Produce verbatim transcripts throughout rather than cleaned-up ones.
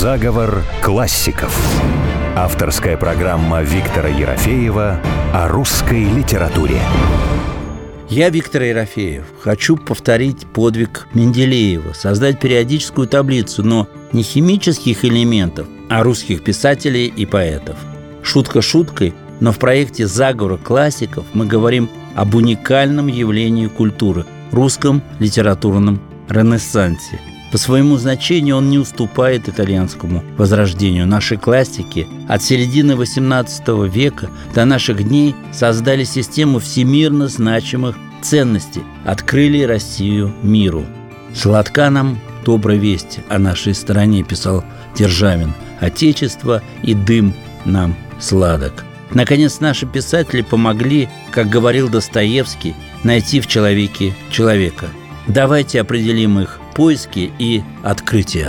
Заговор классиков. Авторская программа Виктора Ерофеева о русской литературе. Я, Виктор Ерофеев, хочу повторить подвиг Менделеева, создать периодическую таблицу, но не химических элементов, а русских писателей и поэтов. Шутка шуткой, но в проекте «Заговор классиков» мы говорим об уникальном явлении культуры – русском литературном ренессансе. По своему значению он не уступает итальянскому возрождению. Наши классики от середины восемнадцатого века до наших дней создали систему всемирно значимых ценностей, открыли Россию миру. «Сладка нам добрая весть о нашей стране», писал Державин. «Отечество и дым нам сладок». Наконец, наши писатели помогли, как говорил Достоевский, найти в человеке человека. Давайте определим их поиски и открытия.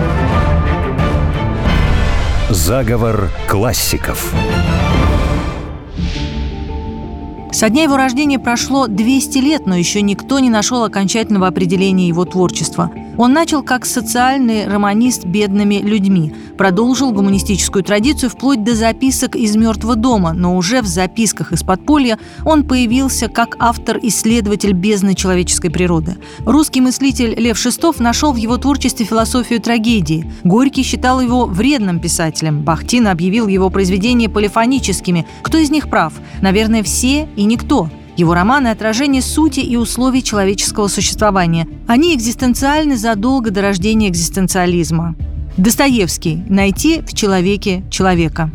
Заговор классиков. Со дня его рождения прошло двести лет, но еще никто не нашел окончательного определения его творчества. Он начал как социальный романист бедными людьми, продолжил гуманистическую традицию вплоть до записок из «Мертвого дома», но уже в записках из подполья он появился как автор-исследователь бездны человеческой природы. Русский мыслитель Лев Шестов нашел в его творчестве философию трагедии. Горький считал его вредным писателем. Бахтин объявил его произведения полифоническими. Кто из них прав? Наверное, все и никто. Его романы – отражение сути и условий человеческого существования. Они экзистенциальны задолго до рождения экзистенциализма. Достоевский. Найти в человеке человека.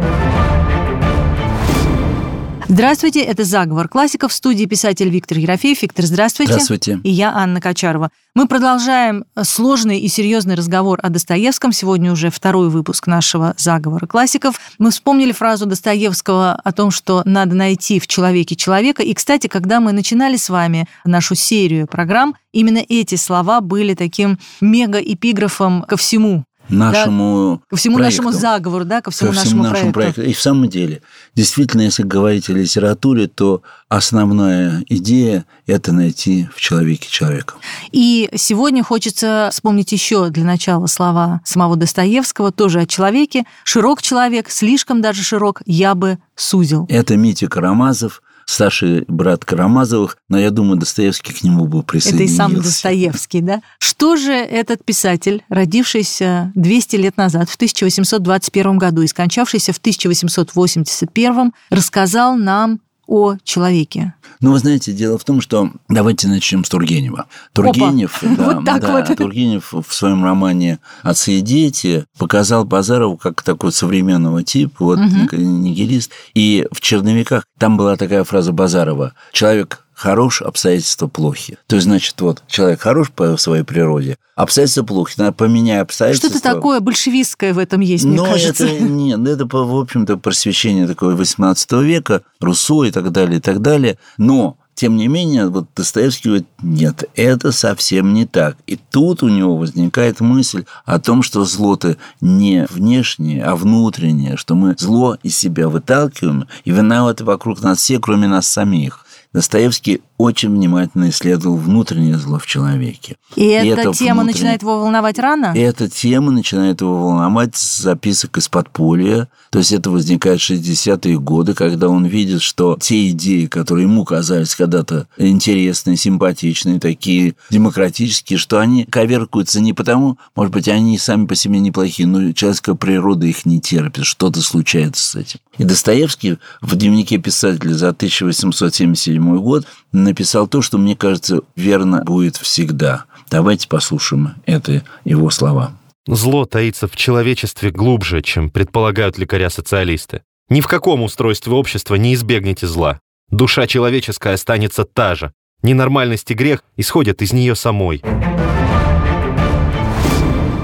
Здравствуйте, это «Заговор классиков», в студии писатель Виктор Ерофеев. Виктор, здравствуйте. Здравствуйте. И я, Анна Качарова. Мы продолжаем сложный и серьезный разговор о Достоевском. Сегодня уже второй выпуск нашего «Заговора классиков». Мы вспомнили фразу Достоевского о том, что надо найти в человеке человека. И, кстати, когда мы начинали с вами нашу серию программ, именно эти слова были таким мегаэпиграфом ко всему. Нашему да, ко всему проекту. нашему заговору, да, ко всему, ко нашему, всему нашему проекту. проекту. И в самом деле, действительно, если говорить о литературе, то основная идея – это найти в человеке человека. И сегодня хочется вспомнить еще для начала слова самого Достоевского, тоже о человеке. «Широк человек, слишком даже широк, я бы сузил». Это Митя Карамазов, старший брат Карамазовых, но я думаю, Достоевский к нему бы присоединился. Это и сам Достоевский, да? Что же этот писатель, родившийся двести лет назад, в тысяча восемьсот двадцать первом году и скончавшийся в тысяча восемьсот восемьдесят первом, рассказал нам о человеке? Ну, вы знаете, дело в том, что давайте начнем с Тургенева. Тургенев, да, вот так да, вот. Тургенев в своем романе «Отцы и дети» показал Базарову как такой современного типа, вот, угу. нигилист. И в «Черновиках» там была такая фраза Базарова: «Человек хорош, обстоятельства плохи». То есть, значит, вот человек хорош по своей природе, обстоятельства плохи, надо поменять обстоятельства. Что-то такое большевистское в этом есть, мне Но кажется. Это, нет, это, в общем-то, просвещение такое восемнадцатого века, Руссо и так далее, и так далее. Но, тем не менее, вот Достоевский говорит: нет, это совсем не так. И тут у него возникает мысль о том, что зло-то не внешнее, а внутреннее, что мы зло из себя выталкиваем, и виноваты вокруг нас все, кроме нас самих. Достоевский очень внимательно исследовал внутреннее зло в человеке. И, и эта это тема внутренне... начинает его волновать рано? И эта тема начинает его волновать с записок из подполья. То есть это возникает в шестидесятые годы, когда он видит, что те идеи, которые ему казались когда-то интересные, симпатичные, такие демократические, что они коверкуются не потому, может быть, они сами по себе неплохие, но человеческая природа их не терпит, что-то случается с этим. И Достоевский в дневнике писателя за тысяча восемьсот семьдесят седьмой год написал то, что, мне кажется, верно будет всегда. Давайте послушаем это его слова. Зло таится в человечестве глубже, чем предполагают лекаря-социалисты. Ни в каком устройстве общества не избегнете зла. Душа человеческая останется та же. Ненормальность и грех исходят из нее самой.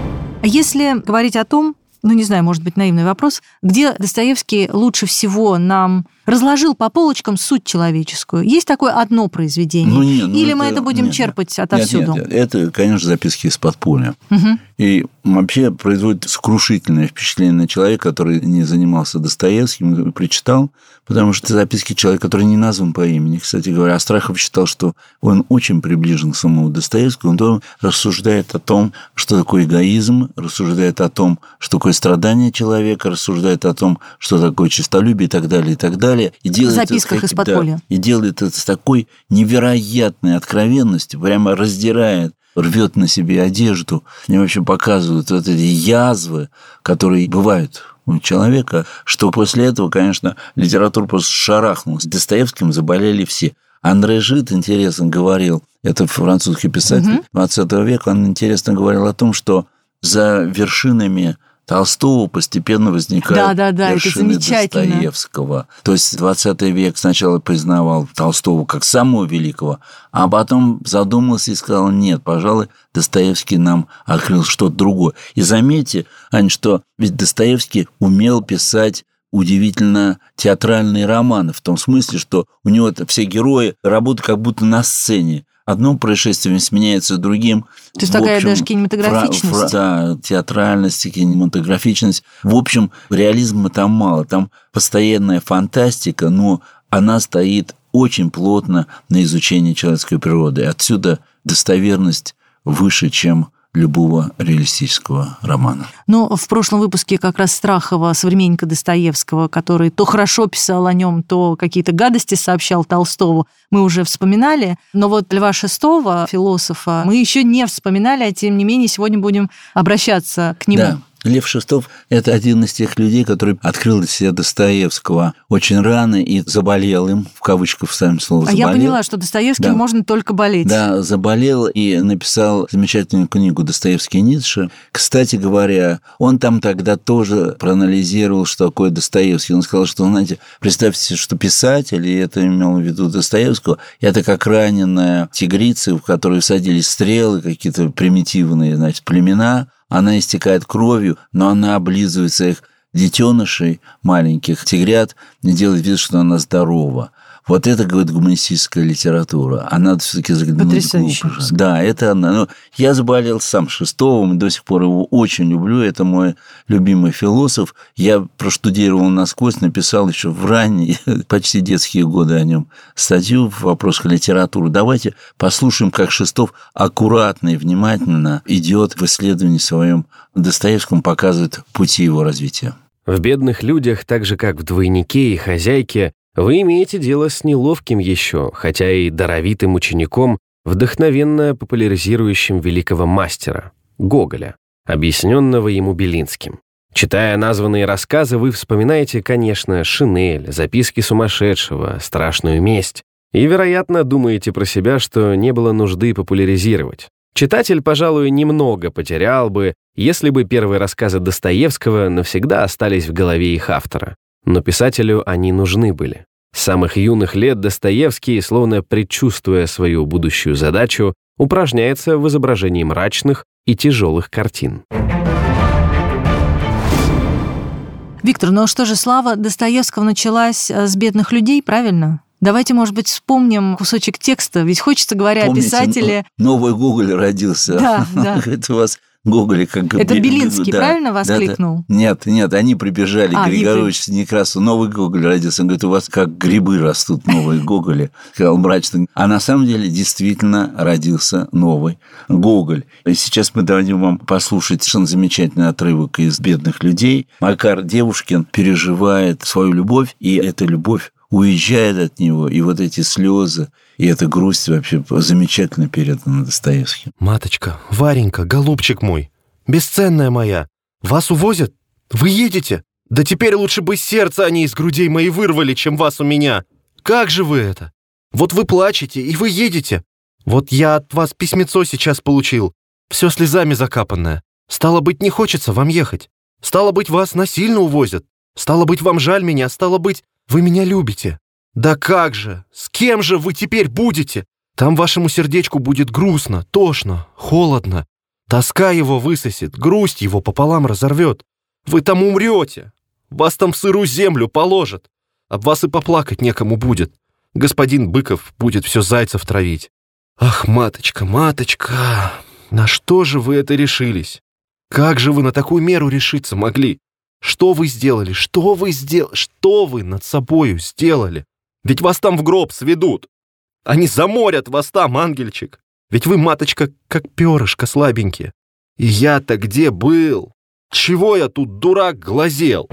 Если говорить о том, ну, не знаю, может быть, наивный вопрос, где Достоевский лучше всего нам разложил по полочкам суть человеческую. Есть такое одно произведение? Ну, нет, ну, Или это, мы это будем нет, черпать нет, отовсюду? Нет, нет, это, конечно, записки из подполья. Угу. И вообще производит сокрушительное впечатление на человека, который не занимался Достоевским, прочитал, потому что это записки человека, который не назван по имени. Кстати говоря, Астахов считал, что он очень приближен к самому Достоевскому. Он рассуждает о том, что такое эгоизм, рассуждает о том, что такое страдание человека, рассуждает о том, что такое честолюбие и так далее, и так далее. И делает в записках это, из подполья. Да, и делает это с такой невероятной откровенностью, прямо раздирает, рвет на себе одежду. Они вообще показывают вот эти язвы, которые бывают у человека, что после этого, конечно, литература просто шарахнулась. Достоевским заболели все. Андре Жид, интересно, говорил, это французский писатель двадцатого века, он интересно говорил о том, что за вершинами Толстого постепенно возникают да, да, да, вершины Достоевского. То есть двадцатый век сначала признавал Толстого как самого великого, а потом задумался и сказал, нет, пожалуй, Достоевский нам открыл что-то другое. И заметьте, Ань, что ведь Достоевский умел писать удивительно театральные романы, в том смысле, что у него все герои работают как будто на сцене. Одно происшествие сменяется другим. То есть такая даже кинематографичность. Фра- фра- да, театральность, кинематографичность. В общем, реализма там мало. Там постоянная фантастика, но она стоит очень плотно на изучении человеческой природы. Отсюда достоверность выше, чем любого реалистического романа. Ну, в прошлом выпуске как раз Страхова, современника Достоевского, который то хорошо писал о нем, то какие-то гадости сообщал Толстову, мы уже вспоминали. Но вот Льва Шестого, философа, мы еще не вспоминали, а тем не менее сегодня будем обращаться к нему. Да. Лев Шестов – это один из тех людей, который открыл для себя Достоевского очень рано и заболел им, в кавычках вставим слово «заболел». А я поняла, что Достоевским да. можно только болеть. Да, заболел и написал замечательную книгу «Достоевский и Ницше». Кстати говоря, он там тогда тоже проанализировал, что такое Достоевский. Он сказал, что, знаете, представьте, что писатель, и это имел в виду Достоевского, это как раненая тигрица, в которой садились стрелы, какие-то примитивные, значит, племена. Она истекает кровью, но она облизывает своих детенышей, маленьких тигрят, и делает вид, что она здорова. Вот это, говорит, гуманистическая литература. А надо все-таки заглянуть глубже. Да, это она. Но я заболел сам Шестовым, до сих пор его очень люблю. Это мой любимый философ. Я проштудировал насквозь, написал еще в ранние, почти детские годы о нем статью в вопросах литературы. Давайте послушаем, как Шестов аккуратно и внимательно идет в исследовании своем Достоевском, показывает пути его развития. В «Бедных людях», так же как в «Двойнике» и «Хозяйке», вы имеете дело с неловким еще, хотя и даровитым учеником, вдохновенно популяризирующим великого мастера – Гоголя, объясненного ему Белинским. Читая названные рассказы, вы вспоминаете, конечно, «Шинель», «Записки сумасшедшего», «Страшную месть» и, вероятно, думаете про себя, что не было нужды популяризировать. Читатель, пожалуй, немного потерял бы, если бы первые рассказы Достоевского навсегда остались в голове их автора. Но писателю они нужны были. С самых юных лет Достоевский, словно предчувствуя свою будущую задачу, упражняется в изображении мрачных и тяжелых картин. Виктор, ну что же, слава Достоевского началась с «Бедных людей», правильно? Давайте, может быть, вспомним кусочек текста, ведь хочется, говоря Помните, о писателе... новый Гоголь родился. Да, да. Это у вас Гоголь как... Это Белинский, да, правильно воскликнул? Да, да. Нет, нет, они прибежали а, к Григоровичу с Некрасову. Новый Гоголь родился. Он говорит, у вас как грибы растут новые Гоголи. Сказал мрачно. А на самом деле действительно родился новый Гоголь. И сейчас мы дадим вам послушать совершенно замечательный отрывок из «Бедных людей». Макар Девушкин переживает свою любовь, и эта любовь уезжает от него, и вот эти слезы, и эта грусть вообще замечательно передана Достоевским. Маточка, Варенька, голубчик мой, бесценная моя, вас увозят? Вы едете? Да теперь лучше бы сердце они из грудей моей вырвали, чем вас у меня. Как же вы это? Вот вы плачете, и вы едете. Вот я от вас письмецо сейчас получил, все слезами закапанное. Стало быть, не хочется вам ехать. Стало быть, вас насильно увозят. Стало быть, вам жаль меня, стало быть, вы меня любите. Да как же? С кем же вы теперь будете? Там вашему сердечку будет грустно, тошно, холодно. Тоска его высосет, грусть его пополам разорвет. Вы там умрете. Вас там в сырую землю положат. об вас и поплакать некому будет. Господин Быков будет все зайцев травить. Ах, маточка, маточка, на что же вы это решились? Как же вы на такую меру решиться могли? Что вы сделали? Что вы сделали? Что вы над собою сделали? Ведь вас там в гроб сведут. Они заморят вас там, ангельчик. Ведь вы, маточка, как перышко слабенькие. И я-то где был? Чего я тут, дурак, глазел?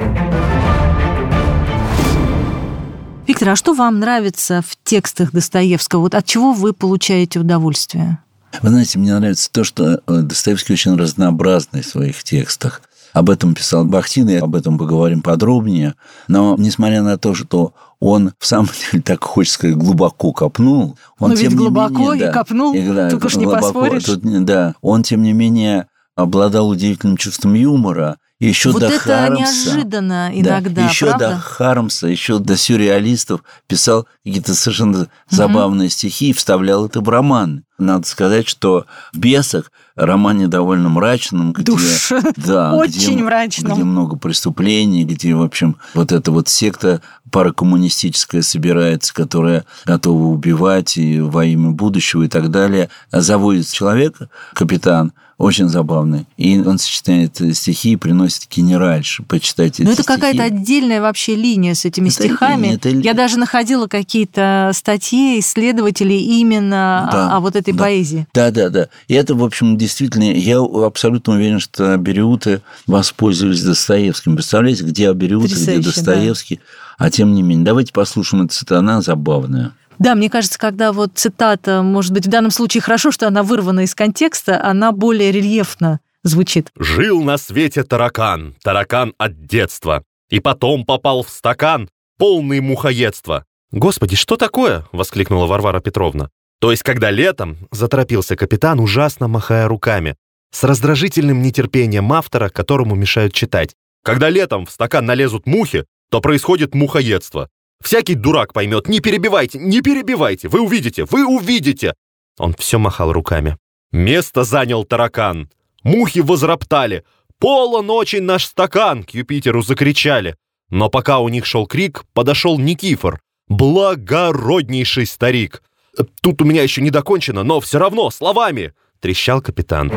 Виктор, а что вам нравится в текстах Достоевского? Вот от чего вы получаете удовольствие? Вы знаете, мне нравится то, что Достоевский очень разнообразный в своих текстах. Об этом писал Бахтин, и об этом поговорим подробнее. Но, несмотря на то, что он, в самом деле, так хочется сказать, глубоко копнул... Он, Но ведь тем глубоко не менее, и да, копнул, и, да, тут уж не глубоко, поспоришь. Тут, да, он, тем не менее, обладал удивительным чувством юмора. И еще вот до это Хармса, неожиданно иногда, да, еще правда? до Хармса, еще до сюрреалистов писал какие-то совершенно угу. забавные стихи и вставлял это в роман. Надо сказать, что в «Бесах», романе довольно мрачном, где, Душ. да, Очень где, мрачном. Где много преступлений, где, в общем, вот эта вот секта паракоммунистическая собирается, которая готова убивать и во имя будущего и так далее. Заводит человека, капитан, очень забавный. И он сочетает стихи и приносит генеральши. Почитайте эти Но это стихи. какая-то отдельная вообще линия с этими это стихами. Линия, это... Я даже находила какие-то статьи исследователей именно да, о, о вот этой да. поэзии. Да, да, да. И это, в общем, действительно... Я абсолютно уверен, что абериуты воспользовались Достоевским. Представляете, где абериуты, где Достоевский. Да. А тем не менее, давайте послушаем эту цитату, она забавная. Да, мне кажется, когда вот цитата, может быть, в данном случае хорошо, что она вырвана из контекста, она более рельефно звучит. «Жил на свете таракан, таракан от детства, и потом попал в стакан, полный мухоедства». «Господи, что такое?» — воскликнула Варвара Петровна. То есть, когда летом, заторопился капитан, ужасно махая руками, с раздражительным нетерпением автора, которому мешают читать. Когда летом в стакан налезут мухи, то происходит мухоедство. Всякий дурак поймет, не перебивайте, не перебивайте, вы увидите, вы увидите. Он все махал руками. Место занял таракан. Мухи возроптали. Полон очень наш стакан, к Юпитеру закричали. Но пока у них шел крик, подошел Никифор, благороднейший старик. Тут у меня еще не докончено, но все равно словами, трещал капитан.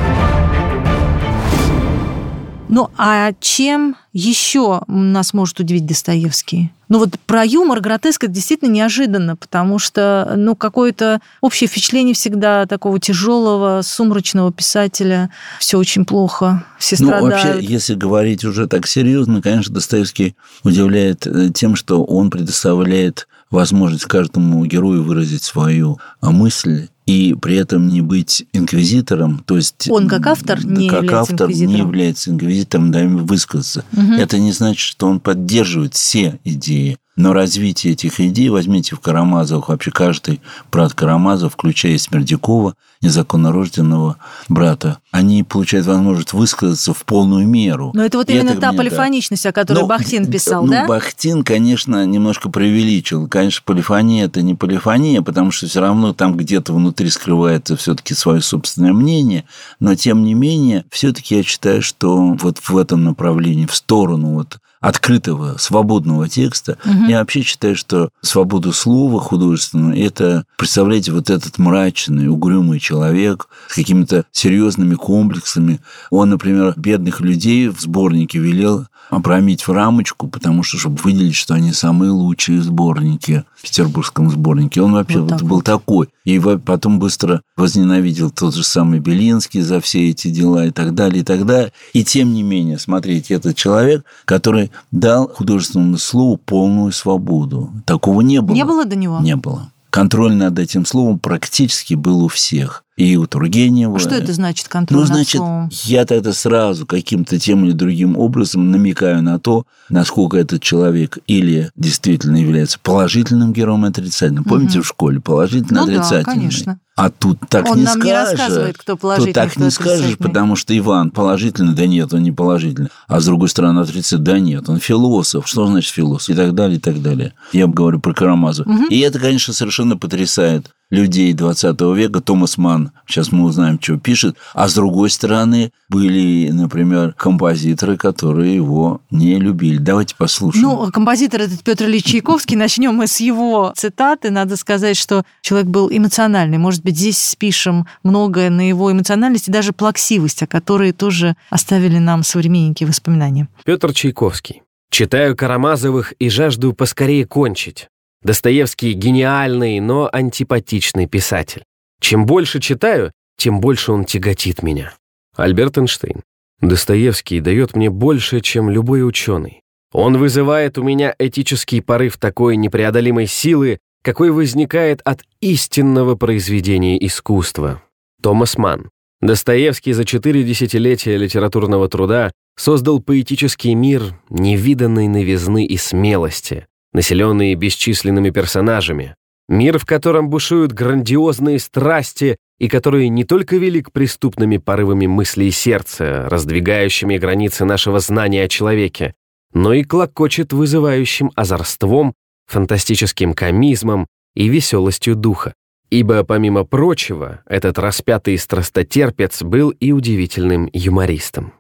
Ну, а чем еще нас может удивить Достоевский? Ну, вот про юмор, гротеск, это действительно неожиданно, потому что, ну, какое-то общее впечатление всегда такого тяжелого, сумрачного писателя. Все очень плохо, все страдают. Ну, вообще, если говорить уже так серьезно, конечно, Достоевский удивляет тем, что он предоставляет возможность каждому герою выразить свою мысль, и при этом не быть инквизитором, то есть... Он как автор не как является автор инквизитором. не является инквизитором, да, высказаться. Угу. Это не значит, что он поддерживает все идеи, но развитие этих идей, возьмите в Карамазовых, вообще каждый брат Карамазов, включая Смердякова, незаконно рожденного брата, они получают возможность высказаться в полную меру. Но это вот и именно это та мне, полифоничность, да. о которой но, Бахтин писал, ну, да? Бахтин, конечно, немножко преувеличил. Конечно, полифония – это не полифония, потому что все равно там где-то внутри скрывается все-таки свое собственное мнение, но, тем не менее, все-таки я считаю, что вот в этом направлении, в сторону вот открытого, свободного текста, угу. я вообще считаю, что свободу слова художественного – это, представляете, вот этот мрачный, угрюмый человек с какими-то серьезными комплексами. Он, например, бедных людей в сборнике велел обрамить в рамочку, потому что, чтобы выделить, что они самые лучшие сборники в петербургском сборнике. Он вообще вот вот был вот. такой. И потом быстро возненавидел тот же самый Белинский за все эти дела и так далее, и так далее. И тем не менее, смотрите, этот человек, который дал художественному слову полную свободу. Такого не было. Не было до него? Не было. Контроль над этим словом практически был у всех. И у Тургенева. А что это значит, контроль ну, над значит, словом? Я тогда сразу каким-то тем или другим образом намекаю на то, насколько этот человек или действительно является положительным героем, отрицательным. Помните, угу. в школе положительный, ну, отрицательный? Да, конечно. А тут так он не нам скажешь. не рассказывает, кто положительный, тут так кто не скажешь, потому что Иван положительный, да нет, он не положительный. А с другой стороны, отрицательный, да нет, он философ. Что значит философ? И так далее, и так далее. Я говорю про Карамазова. Угу. И это, конечно, совершенно потрясает людей двадцатого века, Томас Манн, сейчас мы узнаем, что пишет, а с другой стороны были, например, композиторы, которые его не любили. Давайте послушаем. Ну, композитор этот Петр Ильич Чайковский, начнем мы с его цитаты. Надо сказать, что человек был эмоциональный. Может быть, здесь спишем многое на его эмоциональность и даже плаксивость, о которой тоже оставили нам современники воспоминания. Петр Чайковский. Читаю Карамазовых и жажду поскорее кончить. Достоевский гениальный, но антипатичный писатель. Чем больше читаю, тем больше он тяготит меня. Альберт Эйнштейн. Достоевский дает мне больше, чем любой ученый. Он вызывает у меня этический порыв такой непреодолимой силы, какой возникает от истинного произведения искусства. Томас Манн. Достоевский за четыре десятилетия литературного труда создал поэтический мир невиданной новизны и смелости, населенный бесчисленными персонажами, мир, в котором бушуют грандиозные страсти и который не только велик преступными порывами мысли и сердца, раздвигающими границы нашего знания о человеке, но и клокочет вызывающим озорством, фантастическим комизмом и веселостью духа. Ибо, помимо прочего, этот распятый страстотерпец был и удивительным юмористом.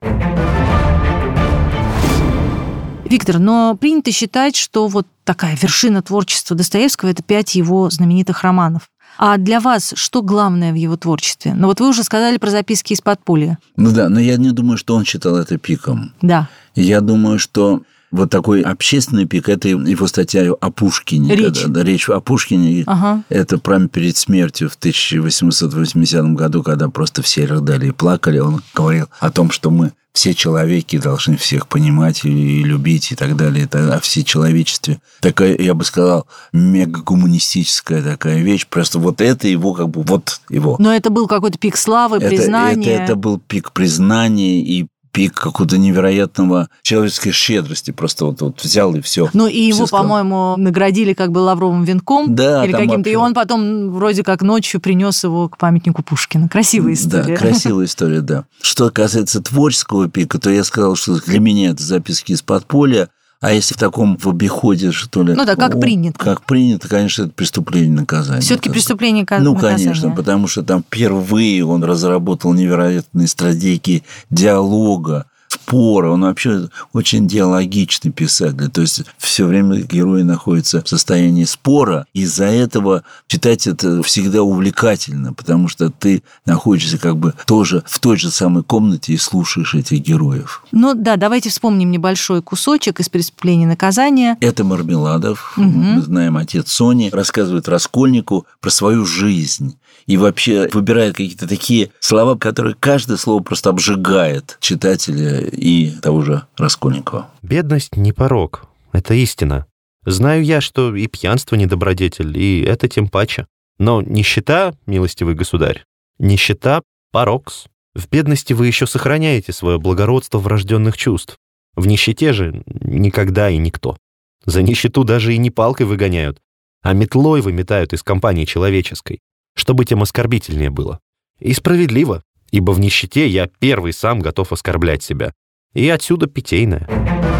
Виктор, но принято считать, что вот такая вершина творчества Достоевского – это пять его знаменитых романов. А для вас что главное в его творчестве? Ну вот вы уже сказали про записки из подполья. Ну да, но я не думаю, что он считал это пиком. Да. Я думаю, что вот такой общественный пик – это его статья о Пушкине. Речь. Когда, да, речь о Пушкине. Ага. Это прямо перед смертью в тысяча восемьсот восьмидесятом году, когда просто все рыдали и плакали. Он говорил о том, что мы все человеки должны всех понимать и любить и так далее. Это о всечеловечестве. Такая, я бы сказал, мегагуманистическая такая вещь. Просто вот это его как бы вот его. Но это был какой-то пик славы, это, признания. Это, это был пик признания и пик какого-то невероятного человеческой щедрости. Просто вот, вот взял и все. Ну, и его, по-моему, наградили как бы лавровым венком. Да, или каким-то. Вообще... И он потом вроде как ночью принес его к памятнику Пушкина. Красивая история. Да, красивая история, да. Что касается творческого пика, то я сказал, что для меня это записки из подполья. А если в таком в обиходе, что ли... Ну да, как о, принято. Как принято, конечно, это преступление наказания. Все-таки преступление наказания. Ну, конечно, потому что там впервые он разработал невероятные стратегии диалога, спора. Он вообще очень диалогичный писатель. То есть все время герои находятся в состоянии спора. Из-за этого читать это всегда увлекательно, потому что ты находишься как бы тоже в той же самой комнате и слушаешь этих героев. Ну да, давайте вспомним небольшой кусочек из «Преступления и наказания». Это Мармеладов. Угу. Мы знаем, отец Сони рассказывает Раскольнику про свою жизнь. И вообще выбирает какие-то такие слова, которые каждое слово просто обжигает читателя и того же Раскольникова. Бедность не порок, это истина. Знаю я, что и пьянство не добродетель, и это тем паче. Но нищета, милостивый государь, нищета – порокс. В бедности вы еще сохраняете свое благородство врожденных чувств. В нищете же никогда и никто. За нищету даже и не палкой выгоняют, а метлой выметают из компании человеческой, чтобы тем оскорбительнее было. И справедливо, ибо в нищете я первый сам готов оскорблять себя. И отсюда питейное.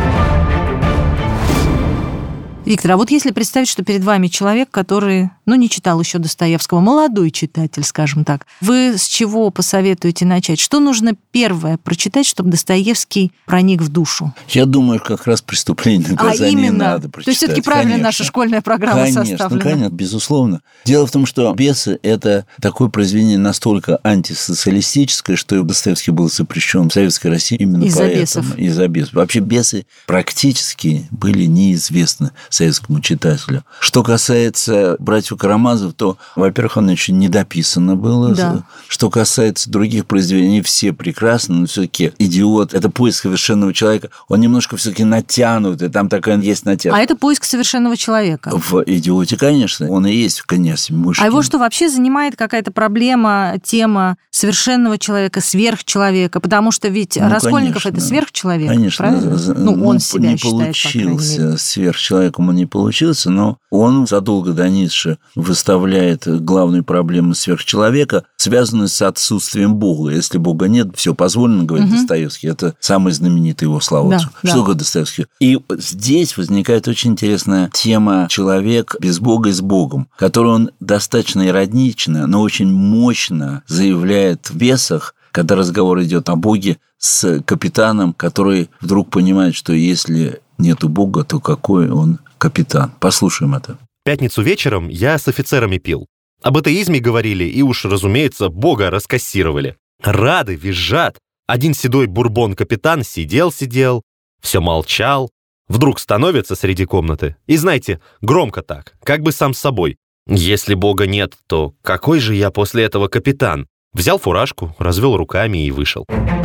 Виктор, а вот если представить, что перед вами человек, который, ну, не читал еще Достоевского, молодой читатель, скажем так, вы с чего посоветуете начать? Что нужно первое прочитать, чтобы Достоевский проник в душу? Я думаю, как раз «Преступление и наказание» а именно? надо прочитать. То есть все-таки правильно конечно. Наша школьная программа конечно, составлена? Конечно, безусловно. Дело в том, что «Бесы» – это такое произведение настолько антисоциалистическое, что Достоевский был запрещен в Советской России именно из-за поэтому. Бесов. Из-за бесов. Вообще «Бесы» практически были неизвестны советскому читателю. Что касается «Братьев Карамазов», то, во-первых, оно еще не дописано было. Да. Что касается других произведений, они все прекрасны, но все-таки «Идиот» – это поиск совершенного человека. Он немножко все-таки натянут, и там такая есть натяжка. А это поиск совершенного человека? В «Идиоте», конечно. Он и есть в «Князе Мышкин». А его что, вообще занимает какая-то проблема, тема совершенного человека, сверхчеловека? Потому что ведь ну, Раскольников – это сверхчеловек, конечно. правильно? Ну, он ну, себя не считает, получился сверхчеловеком, он не получился, но он задолго до Ницше выставляет главную проблему сверхчеловека, связанную с отсутствием Бога. Если Бога нет, все позволено, говорит угу. Достоевский. Это самый знаменитый его слова. Да, что да. говорит Достоевский? И здесь возникает очень интересная тема «Человек без Бога и с Богом», которую он достаточно иронично, но очень мощно заявляет в «Бесах», когда разговор идет о Боге с капитаном, который вдруг понимает, что если нету Бога, то какой он капитан. Послушаем это. В пятницу вечером я с офицерами пил. Об атеизме говорили и уж, разумеется, Бога раскассировали. Рады, визжат. Один седой бурбон-капитан сидел-сидел, все молчал. Вдруг становится среди комнаты. И знаете, громко так, как бы сам с собой. Если Бога нет, то какой же я после этого капитан? Взял фуражку, развел руками и вышел.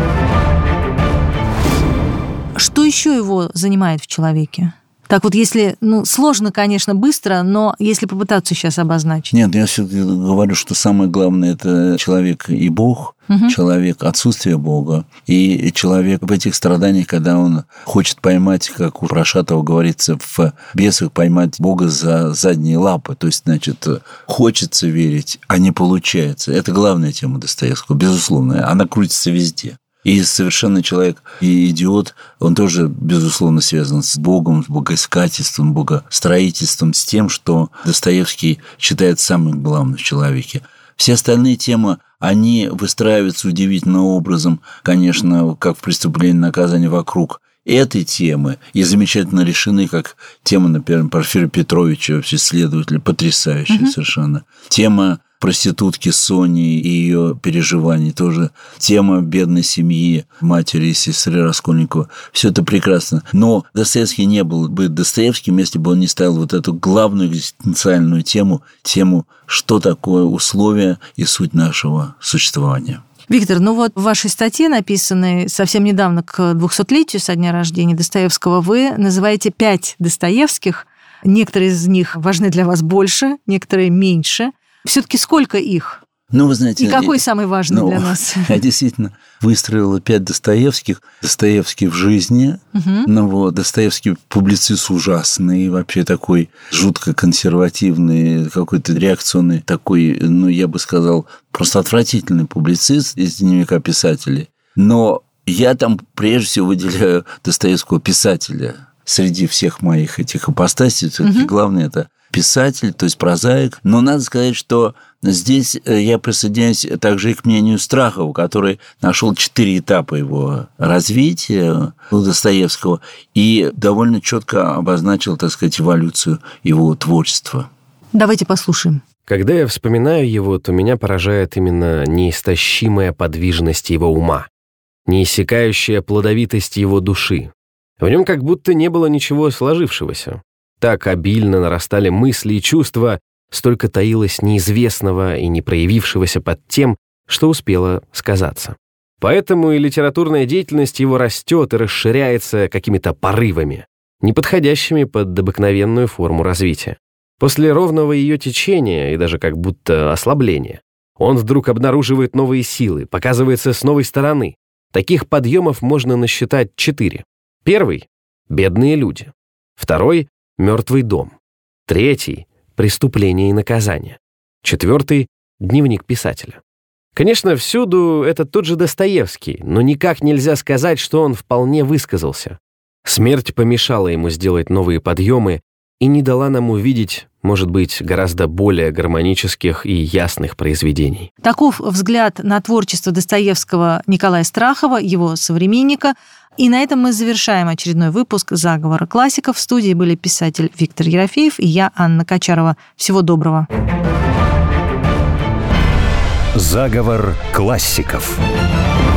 Что еще его занимает в человеке? Так вот, если, ну, сложно, конечно, быстро, но если попытаться сейчас обозначить. Нет, я все-таки говорю, что самое главное – это человек и Бог, угу. человек – отсутствие Бога, и человек в этих страданиях, когда он хочет поймать, как у Прошатова говорится в «Бесах», поймать Бога за задние лапы. То есть, значит, хочется верить, а не получается. Это главная тема Достоевского, безусловно. Она крутится везде. И совершенно человек и идиот, он тоже, безусловно, связан с Богом, с богоискательством, богостроительством, с тем, что Достоевский считает самым главным в человеке. Все остальные темы, они выстраиваются удивительным образом, конечно, как в «Преступлении и наказании» вокруг этой темы, и замечательно решены, как тема, например, Порфирия Петровича, вообще следователя, потрясающая угу. совершенно. Тема проститутки Сони и ее переживаний тоже. Тема бедной семьи, матери и сестры Раскольникова. Все это прекрасно. Но Достоевский не был бы Достоевским, если бы он не ставил вот эту главную экзистенциальную тему, тему, что такое условия и суть нашего существования. Виктор, ну вот в вашей статье, написанной совсем недавно к двухсотлетию со дня рождения Достоевского, вы называете пять Достоевских. Некоторые из них важны для вас больше, некоторые меньше. Все-таки сколько их? Ну, вы знаете, и какой самый важный ну, для нас? Я действительно выстроила пять Достоевских. Достоевский в жизни. Угу. Ну, вот, Достоевский публицист ужасный, вообще такой жутко консервативный, какой-то реакционный, такой, ну, я бы сказал, просто отвратительный публицист из дневника писателей. Но я там прежде всего выделяю Достоевского писателя. Среди всех моих этих ипостасей, все-таки угу. главное – это писатель, то есть прозаик. Но надо сказать, что здесь я присоединяюсь также и к мнению Страхова, который нашел четыре этапа его развития у Достоевского и довольно четко обозначил, так сказать, эволюцию его творчества. Давайте послушаем. Когда я вспоминаю его, то меня поражает именно неистощимая подвижность его ума, неиссякающая плодовитость его души. В нем как будто не было ничего сложившегося. Так обильно нарастали мысли и чувства, столько таилось неизвестного и не проявившегося под тем, что успело сказаться. Поэтому и литературная деятельность его растет и расширяется какими-то порывами, неподходящими под обыкновенную форму развития. После ровного ее течения и даже как будто ослабления он вдруг обнаруживает новые силы, показывается с новой стороны. Таких подъемов можно насчитать четыре. Первый – бедные люди. Второй – мертвый дом. Третий – преступление и наказание. Четвертый – дневник писателя. Конечно, всюду это тот же Достоевский, но никак нельзя сказать, что он вполне высказался. Смерть помешала ему сделать новые подъемы и не дала нам увидеть, может быть, гораздо более гармонических и ясных произведений. Таков взгляд на творчество Достоевского Николая Страхова, его современника. И на этом мы завершаем очередной выпуск «Заговора классиков». В студии были писатель Виктор Ерофеев и я, Анна Качарова. Всего доброго. «Заговор классиков».